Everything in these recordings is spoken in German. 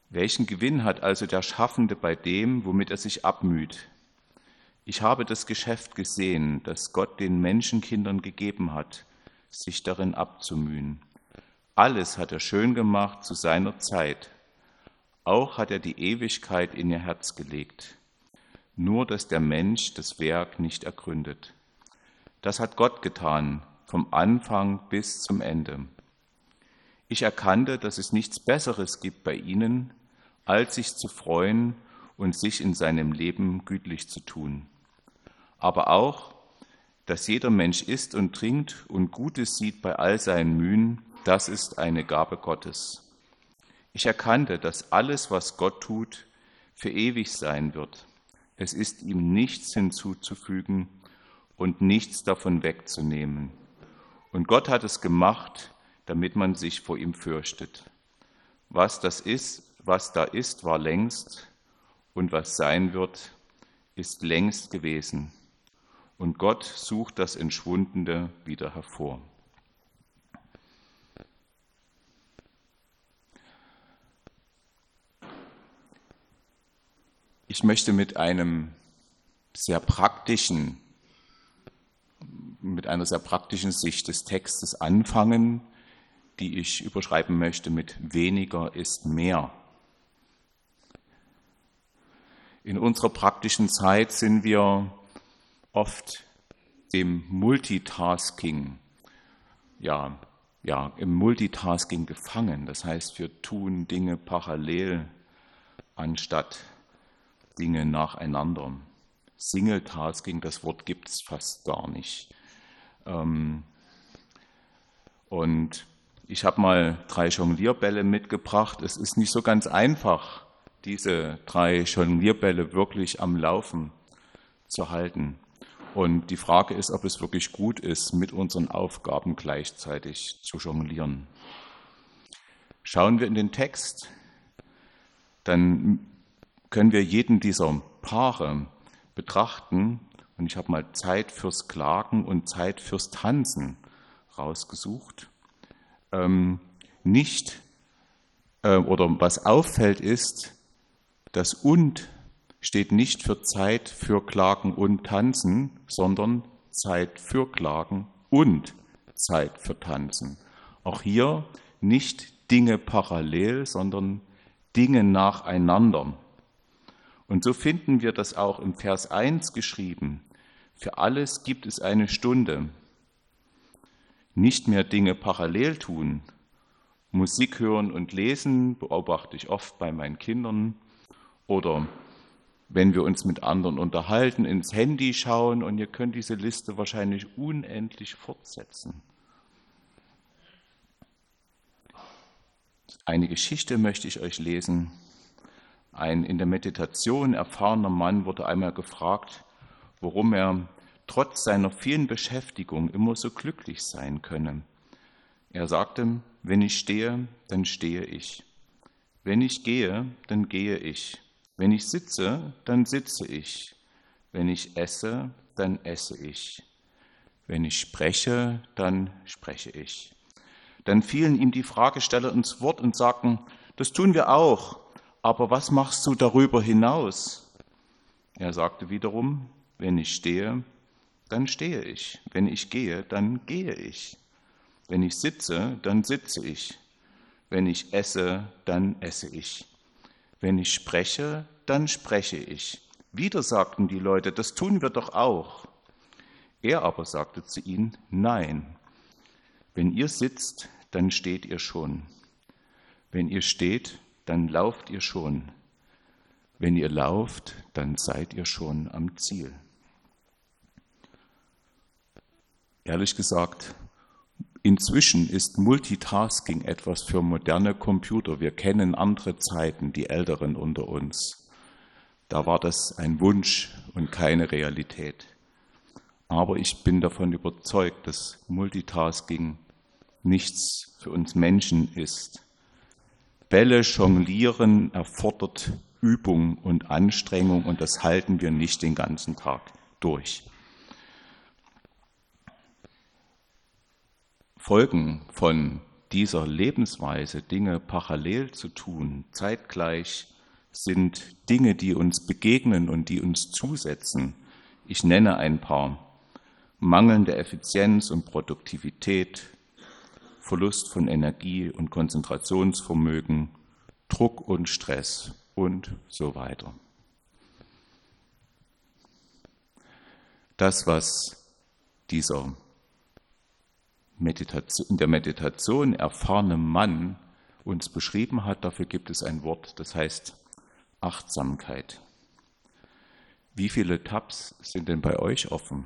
Welchen Gewinn hat also der Schaffende bei dem, womit er sich abmüht? Ich habe das Geschäft gesehen, das Gott den Menschenkindern gegeben hat, sich darin abzumühen. Alles hat er schön gemacht zu seiner Zeit. Auch hat er die Ewigkeit in ihr Herz gelegt. Nur, dass der Mensch das Werk nicht ergründet. Das hat Gott getan, vom Anfang bis zum Ende. Ich erkannte, dass es nichts Besseres gibt bei ihnen, als sich zu freuen und sich in seinem Leben gütlich zu tun. Aber auch, dass jeder Mensch isst und trinkt und Gutes sieht bei all seinen Mühen, das ist eine Gabe Gottes. Ich erkannte, dass alles, was Gott tut, für ewig sein wird. Es ist ihm nichts hinzuzufügen und nichts davon wegzunehmen. Und Gott hat es gemacht, damit man sich vor ihm fürchtet. Was da ist, war längst, und was sein wird, ist längst gewesen. Und Gott sucht das Entschwundene wieder hervor. Ich möchte mit einer sehr praktischen Sicht des Textes anfangen, die ich überschreiben möchte mit weniger ist mehr. In unserer praktischen Zeit sind wir oft im Multitasking gefangen. Das heißt, wir tun Dinge parallel anstatt Dinge nacheinander. Singletasking, das Wort gibt es fast gar nicht. Und ich habe mal 3 Jonglierbälle mitgebracht. Es ist nicht so ganz einfach, diese 3 Jonglierbälle wirklich am Laufen zu halten. Und die Frage ist, ob es wirklich gut ist, mit unseren Aufgaben gleichzeitig zu jonglieren. Schauen wir in den Text, dann können wir jeden dieser Paare betrachten. Und ich habe mal Zeit fürs Klagen und Zeit fürs Tanzen rausgesucht. Was auffällt ist, das und steht nicht für Zeit für Klagen und Tanzen, sondern Zeit für Klagen und Zeit für Tanzen. Auch hier nicht Dinge parallel, sondern Dinge nacheinander. Und so finden wir das auch im Vers 1 geschrieben. Für alles gibt es eine Stunde. Nicht mehr Dinge parallel tun. Musik hören und lesen beobachte ich oft bei meinen Kindern. Oder wenn wir uns mit anderen unterhalten, ins Handy schauen, und ihr könnt diese Liste wahrscheinlich unendlich fortsetzen. Eine Geschichte möchte ich euch lesen. Ein in der Meditation erfahrener Mann wurde einmal gefragt, warum er trotz seiner vielen Beschäftigung immer so glücklich sein könne. Er sagte, wenn ich stehe, dann stehe ich. Wenn ich gehe, dann gehe ich. Wenn ich sitze, dann sitze ich. Wenn ich esse, dann esse ich. Wenn ich spreche, dann spreche ich. Dann fielen ihm die Fragesteller ins Wort und sagten, das tun wir auch, aber was machst du darüber hinaus? Er sagte wiederum, wenn ich stehe, dann stehe ich. Wenn ich gehe, dann gehe ich. Wenn ich sitze, dann sitze ich. Wenn ich esse, dann esse ich. Wenn ich spreche, dann spreche ich. Wieder sagten die Leute, das tun wir doch auch. Er aber sagte zu ihnen, nein. Wenn ihr sitzt, dann steht ihr schon. Wenn ihr steht, dann lauft ihr schon. Wenn ihr lauft, dann seid ihr schon am Ziel. Ehrlich gesagt, inzwischen ist Multitasking etwas für moderne Computer. Wir kennen andere Zeiten, die Älteren unter uns. Da war das ein Wunsch und keine Realität. Aber ich bin davon überzeugt, dass Multitasking nichts für uns Menschen ist. Bälle jonglieren erfordert Übung und Anstrengung, und das halten wir nicht den ganzen Tag durch. Folgen von dieser Lebensweise, Dinge parallel zu tun, zeitgleich, sind Dinge, die uns begegnen und die uns zusetzen. Ich nenne ein paar: mangelnde Effizienz und Produktivität, Verlust von Energie und Konzentrationsvermögen, Druck und Stress und so weiter. Das, was dieser in der Meditation erfahrene Mann uns beschrieben hat, dafür gibt es ein Wort, das heißt Achtsamkeit. Wie viele Tabs sind denn bei euch offen?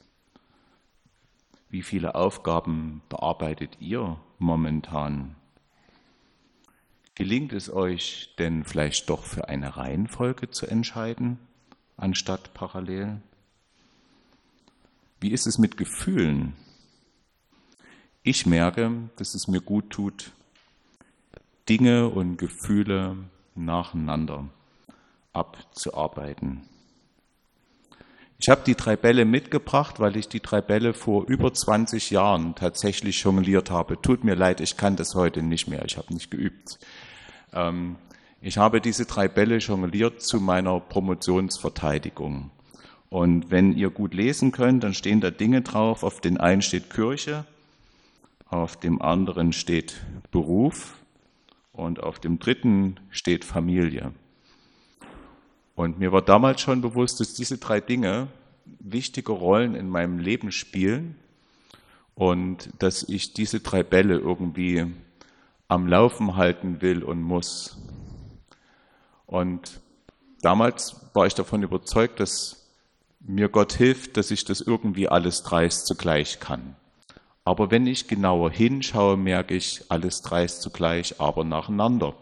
Wie viele Aufgaben bearbeitet ihr momentan? Gelingt es euch denn vielleicht doch für eine Reihenfolge zu entscheiden, anstatt parallel? Wie ist es mit Gefühlen? Ich merke, dass es mir gut tut, Dinge und Gefühle nacheinander abzuarbeiten. Ich habe die 3 Bälle mitgebracht, weil ich die 3 Bälle vor über 20 Jahren tatsächlich jongliert habe. Tut mir leid, ich kann das heute nicht mehr, ich habe nicht geübt. Ich habe diese 3 Bälle jongliert zu meiner Promotionsverteidigung. Und wenn ihr gut lesen könnt, dann stehen da Dinge drauf. Auf den einen steht Kirche, auf dem anderen steht Beruf und auf dem dritten steht Familie. Und mir war damals schon bewusst, dass diese 3 Dinge wichtige Rollen in meinem Leben spielen und dass ich diese 3 Bälle irgendwie am Laufen halten will und muss. Und damals war ich davon überzeugt, dass mir Gott hilft, dass ich das irgendwie alles 3 zugleich kann. Aber wenn ich genauer hinschaue, merke ich, alles 3 zugleich, aber nacheinander.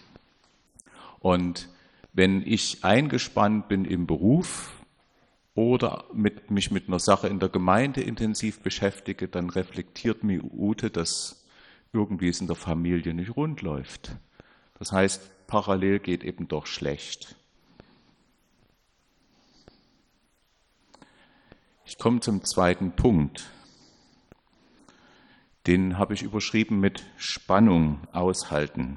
Und wenn ich eingespannt bin im Beruf oder mich mit einer Sache in der Gemeinde intensiv beschäftige, dann reflektiert mir Ute, dass irgendwie es in der Familie nicht rund läuft. Das heißt, parallel geht eben doch schlecht. Ich komme zum zweiten Punkt. Den habe ich überschrieben mit Spannung aushalten.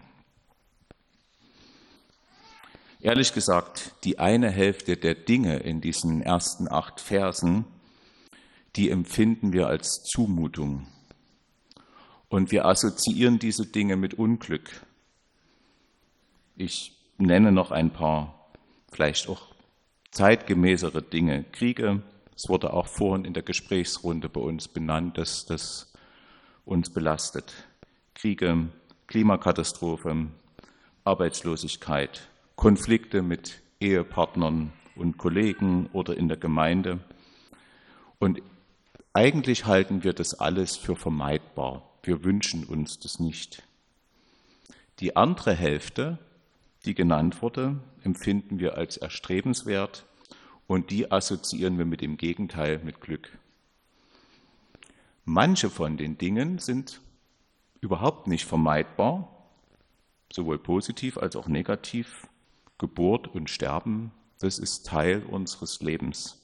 Ehrlich gesagt, die eine Hälfte der Dinge in diesen ersten 8 Versen, die empfinden wir als Zumutung. Und wir assoziieren diese Dinge mit Unglück. Ich nenne noch ein paar, vielleicht auch zeitgemäßere Dinge. Kriege, es wurde auch vorhin in der Gesprächsrunde bei uns benannt, dass das uns belastet. Kriege, Klimakatastrophe, Arbeitslosigkeit, Konflikte mit Ehepartnern und Kollegen oder in der Gemeinde. Und eigentlich halten wir das alles für vermeidbar. Wir wünschen uns das nicht. Die andere Hälfte, die genannt wurde, empfinden wir als erstrebenswert und die assoziieren wir mit dem Gegenteil, mit Glück. Manche von den Dingen sind überhaupt nicht vermeidbar, sowohl positiv als auch negativ. Geburt und Sterben, das ist Teil unseres Lebens.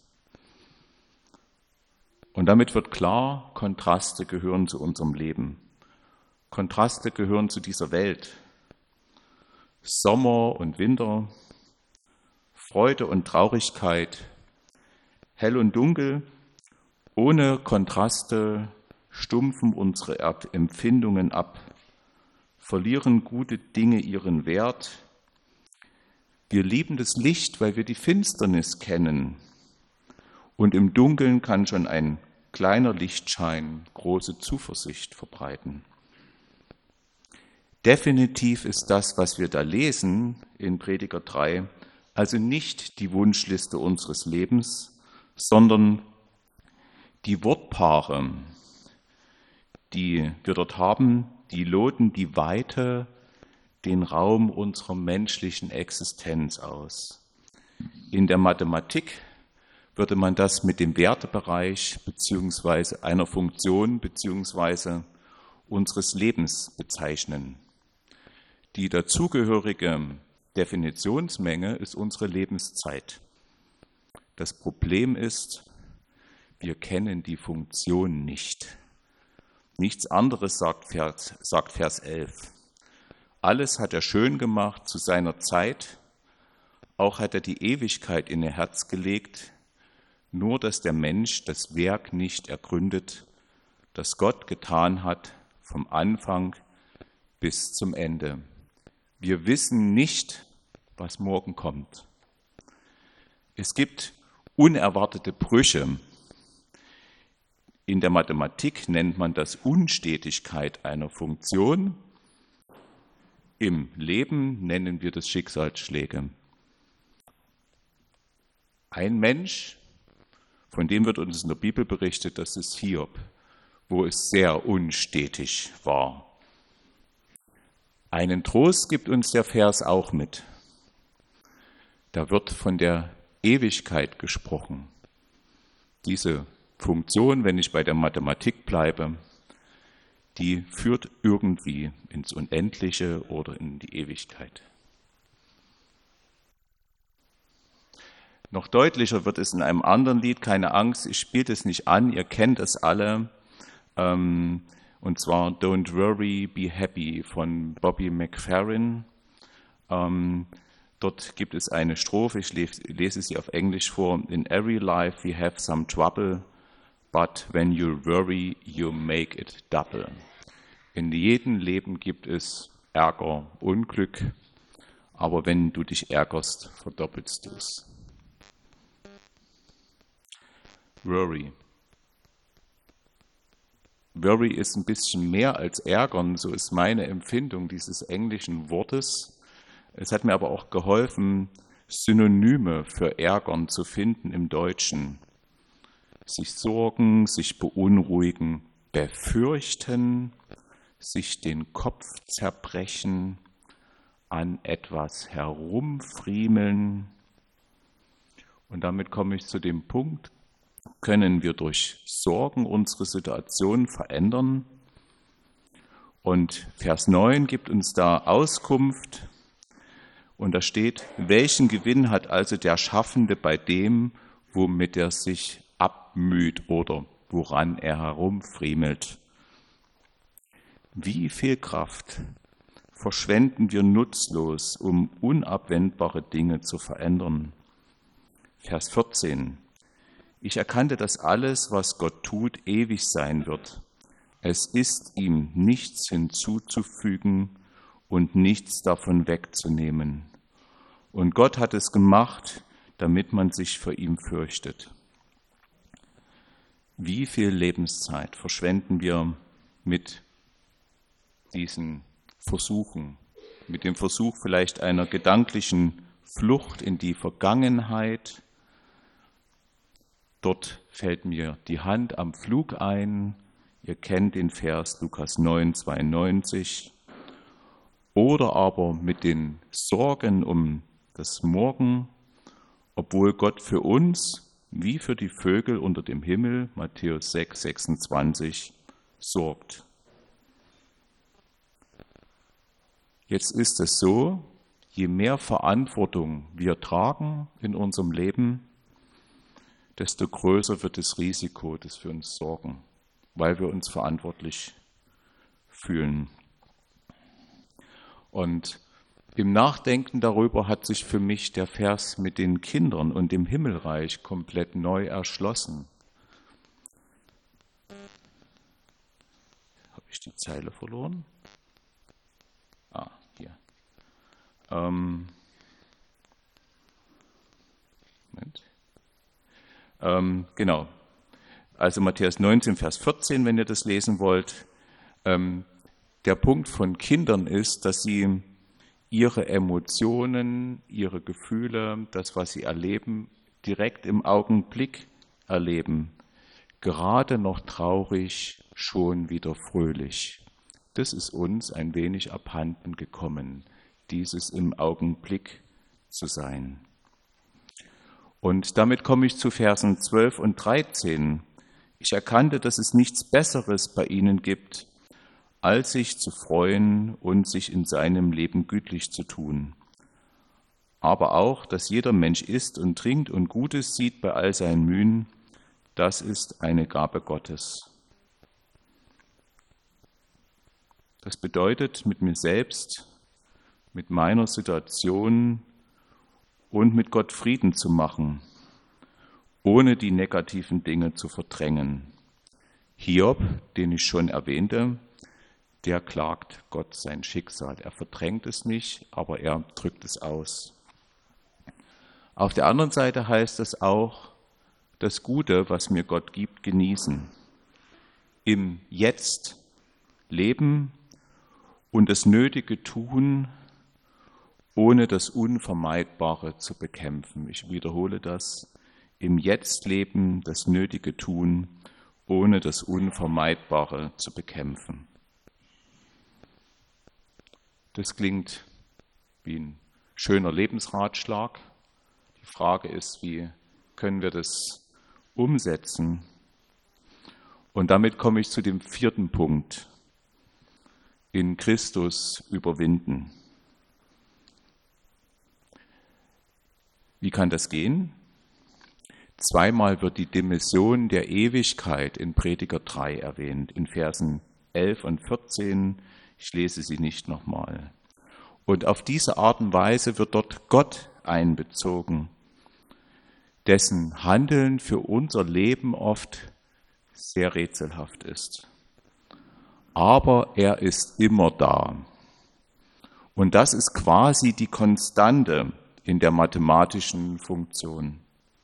Und damit wird klar, Kontraste gehören zu unserem Leben. Kontraste gehören zu dieser Welt. Sommer und Winter, Freude und Traurigkeit, hell und dunkel, ohne Kontraste stumpfen unsere Empfindungen ab, verlieren gute Dinge ihren Wert. Wir lieben das Licht, weil wir die Finsternis kennen. Und im Dunkeln kann schon ein kleiner Lichtschein große Zuversicht verbreiten. Definitiv ist das, was wir da lesen in Prediger 3, also nicht die Wunschliste unseres Lebens, sondern die Wortpaare, die wir dort haben, die loten die Weite, den Raum unserer menschlichen Existenz aus. In der Mathematik würde man das mit dem Wertebereich beziehungsweise einer Funktion beziehungsweise unseres Lebens bezeichnen. Die dazugehörige Definitionsmenge ist unsere Lebenszeit. Das Problem ist, wir kennen die Funktion nicht. Nichts anderes sagt Vers 11. Alles hat er schön gemacht zu seiner Zeit, auch hat er die Ewigkeit in ihr Herz gelegt, nur dass der Mensch das Werk nicht ergründet, das Gott getan hat vom Anfang bis zum Ende. Wir wissen nicht, was morgen kommt. Es gibt unerwartete Brüche. In der Mathematik nennt man das Unstetigkeit einer Funktion. Im Leben nennen wir das Schicksalsschläge. Ein Mensch, von dem wird uns in der Bibel berichtet, das ist Hiob, wo es sehr unstetig war. Einen Trost gibt uns der Vers auch mit. Da wird von der Ewigkeit gesprochen. Diese Funktion, wenn ich bei der Mathematik bleibe, die führt irgendwie ins Unendliche oder in die Ewigkeit. Noch deutlicher wird es in einem anderen Lied, keine Angst, ich spiele es nicht an, ihr kennt es alle, und zwar Don't Worry, Be Happy von Bobby McFerrin. Dort gibt es eine Strophe, ich lese sie auf Englisch vor. In every life we have some trouble, but when you worry, you make it double. In jedem Leben gibt es Ärger, Unglück, aber wenn du dich ärgerst, verdoppelst du es. Worry. Worry ist ein bisschen mehr als ärgern, so ist meine Empfindung dieses englischen Wortes. Es hat mir aber auch geholfen, Synonyme für ärgern zu finden im Deutschen. Sich sorgen, sich beunruhigen, befürchten, sich den Kopf zerbrechen, an etwas herumfriemeln. Und damit komme ich zu dem Punkt, können wir durch Sorgen unsere Situation verändern? Und Vers 9 gibt uns da Auskunft. Und da steht, welchen Gewinn hat also der Schaffende bei dem, womit er sich abmüht oder woran er herumfriemelt? Wie viel Kraft verschwenden wir nutzlos, um unabwendbare Dinge zu verändern? Vers 14. Ich erkannte, dass alles, was Gott tut, ewig sein wird. Es ist ihm nichts hinzuzufügen und nichts davon wegzunehmen. Und Gott hat es gemacht, damit man sich vor ihm fürchtet. Wie viel Lebenszeit verschwenden wir mit diesen Versuchen, mit dem Versuch vielleicht einer gedanklichen Flucht in die Vergangenheit? Dort fällt mir die Hand am Flug ein. Ihr kennt den Vers Lukas 9, 92. Oder aber mit den Sorgen um das Morgen, obwohl Gott für uns, wie für die Vögel unter dem Himmel, Matthäus 6, 26, sorgt. Jetzt ist es so, je mehr Verantwortung wir tragen in unserem Leben, desto größer wird das Risiko, das wir uns sorgen, weil wir uns verantwortlich fühlen. Und im Nachdenken darüber hat sich für mich der Vers mit den Kindern und dem Himmelreich komplett neu erschlossen. Habe ich die Zeile verloren? Hier. Moment. Genau. Also Matthäus 19, Vers 14, wenn ihr das lesen wollt. Der Punkt von Kindern ist, dass sie ihre Emotionen, ihre Gefühle, das, was sie erleben, direkt im Augenblick erleben. Gerade noch traurig, schon wieder fröhlich. Das ist uns ein wenig abhanden gekommen, dieses im Augenblick zu sein. Und damit komme ich zu Versen 12 und 13. Ich erkannte, dass es nichts Besseres bei ihnen gibt, als sich zu freuen und sich in seinem Leben gütlich zu tun. Aber auch, dass jeder Mensch isst und trinkt und Gutes sieht bei all seinen Mühen, das ist eine Gabe Gottes. Das bedeutet, mit mir selbst, mit meiner Situation und mit Gott Frieden zu machen, ohne die negativen Dinge zu verdrängen. Hiob, den ich schon erwähnte, der klagt Gott sein Schicksal. Er verdrängt es nicht, aber er drückt es aus. Auf der anderen Seite heißt es auch, das Gute, was mir Gott gibt, genießen. Im Jetzt leben und das Nötige tun, ohne das Unvermeidbare zu bekämpfen. Ich wiederhole das. Im Jetzt leben, das Nötige tun, ohne das Unvermeidbare zu bekämpfen. Das klingt wie ein schöner Lebensratschlag. Die Frage ist, wie können wir das umsetzen? Und damit komme ich zu dem 4. Punkt. In Christus überwinden. Wie kann das gehen? Zweimal wird die Dimension der Ewigkeit in Prediger 3 erwähnt, in Versen 11 und 14. Ich lese sie nicht nochmal. Und auf diese Art und Weise wird dort Gott einbezogen, dessen Handeln für unser Leben oft sehr rätselhaft ist. Aber er ist immer da. Und das ist quasi die Konstante in der mathematischen Funktion.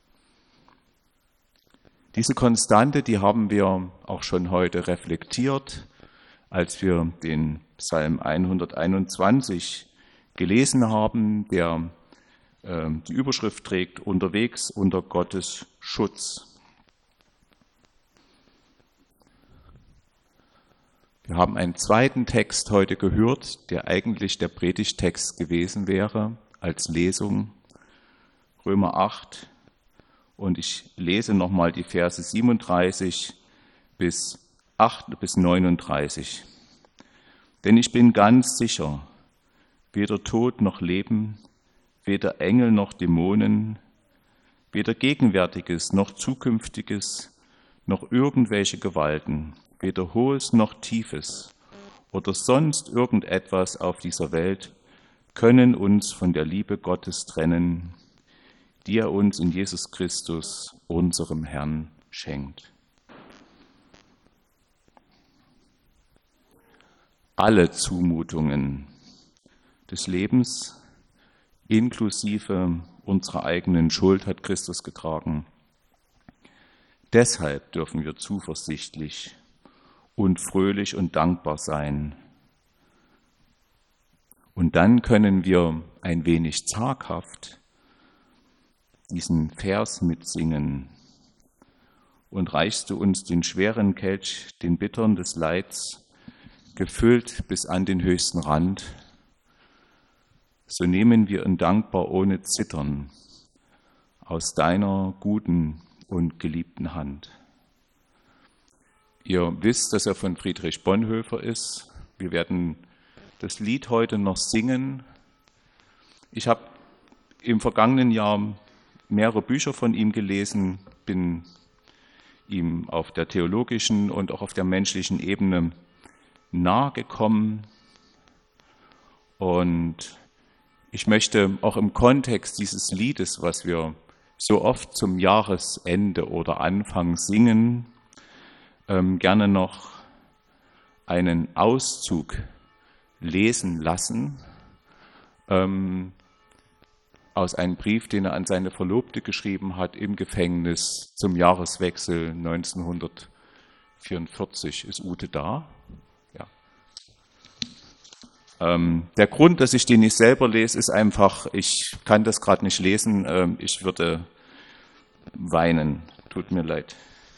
Diese Konstante, die haben wir auch schon heute reflektiert, als wir den Psalm 121 gelesen haben, der die Überschrift trägt, unterwegs unter Gottes Schutz. Wir haben einen zweiten Text heute gehört, der eigentlich der Predigtext gewesen wäre, als Lesung, Römer 8. Und ich lese nochmal die Verse 37 bis 39. Denn ich bin ganz sicher, weder Tod noch Leben, weder Engel noch Dämonen, weder Gegenwärtiges noch Zukünftiges, noch irgendwelche Gewalten, weder Hohes noch Tiefes oder sonst irgendetwas auf dieser Welt können uns von der Liebe Gottes trennen, die er uns in Jesus Christus, unserem Herrn, schenkt. Alle Zumutungen des Lebens, inklusive unserer eigenen Schuld, hat Christus getragen. Deshalb dürfen wir zuversichtlich und fröhlich und dankbar sein. Und dann können wir ein wenig zaghaft diesen Vers mitsingen. Und reichst du uns den schweren Kelch, den bittern des Leids, gefüllt bis an den höchsten Rand, so nehmen wir ihn dankbar ohne Zittern aus deiner guten und geliebten Hand. Ihr wisst, dass er von Friedrich Bonhoeffer ist. Wir werden das Lied heute noch singen. Ich habe im vergangenen Jahr mehrere Bücher von ihm gelesen, bin ihm auf der theologischen und auch auf der menschlichen Ebene nahe gekommen. Und ich möchte auch im Kontext dieses Liedes, was wir so oft zum Jahresende oder Anfang singen, gerne noch einen Auszug lesen lassen aus einem Brief, den er an seine Verlobte geschrieben hat im Gefängnis zum Jahreswechsel 1944. Ist Ute da? Ja. Der Grund, dass ich den nicht selber lese, ist einfach, ich kann das gerade nicht lesen, ich würde weinen. Tut mir leid.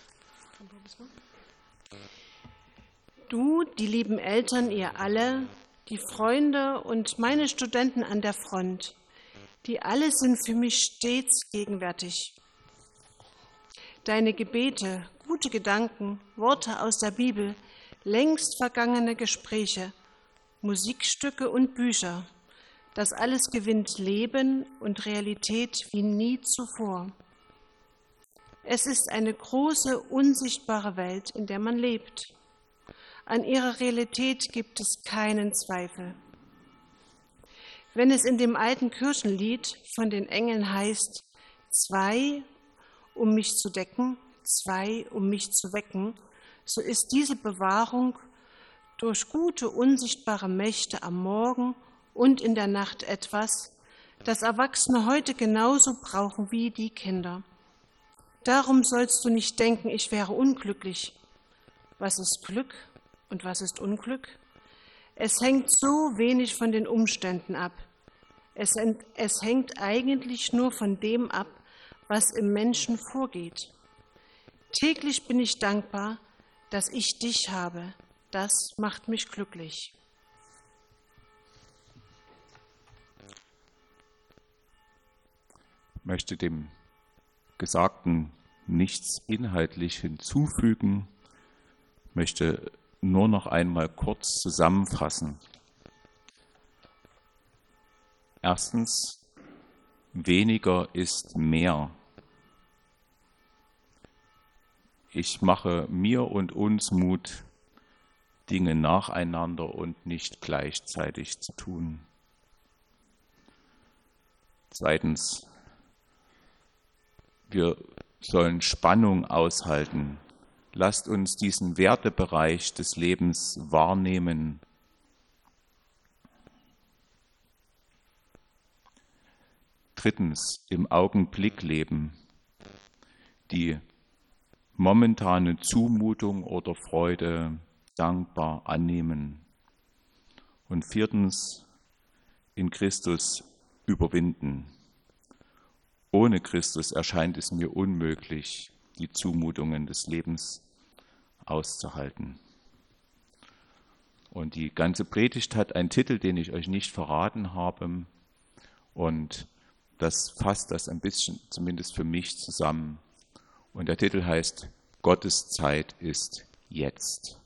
Du, die lieben Eltern, ihr alle, die Freunde und meine Studenten an der Front, die alle sind für mich stets gegenwärtig. Deine Gebete, gute Gedanken, Worte aus der Bibel, längst vergangene Gespräche, Musikstücke und Bücher, das alles gewinnt Leben und Realität wie nie zuvor. Es ist eine große, unsichtbare Welt, in der man lebt. An ihrer Realität gibt es keinen Zweifel. Wenn es in dem alten Kirchenlied von den Engeln heißt, 2, um mich zu decken, 2, um mich zu wecken, so ist diese Bewahrung durch gute, unsichtbare Mächte am Morgen und in der Nacht etwas, das Erwachsene heute genauso brauchen wie die Kinder. Darum sollst du nicht denken, ich wäre unglücklich. Was ist Glück und was ist Unglück? Es hängt so wenig von den Umständen ab. Es hängt eigentlich nur von dem ab, was im Menschen vorgeht. Täglich bin ich dankbar, dass ich dich habe. Das macht mich glücklich. Ich möchte dem Gesagten nichts inhaltlich hinzufügen, möchte nur noch einmal kurz zusammenfassen. Erstens, weniger ist mehr. Ich mache mir und uns Mut, Dinge nacheinander und nicht gleichzeitig zu tun. Zweitens, wir sollen Spannung aushalten. Lasst uns diesen Wertebereich des Lebens wahrnehmen. Drittens, im Augenblick leben. Die momentane Zumutung oder Freude dankbar annehmen. Und viertens, in Christus überwinden. Ohne Christus erscheint es mir unmöglich, die Zumutungen des Lebens auszuhalten. Und die ganze Predigt hat einen Titel, den ich euch nicht verraten habe. Und das fasst das ein bisschen, zumindest für mich, zusammen. Und der Titel heißt: Gottes Zeit ist jetzt.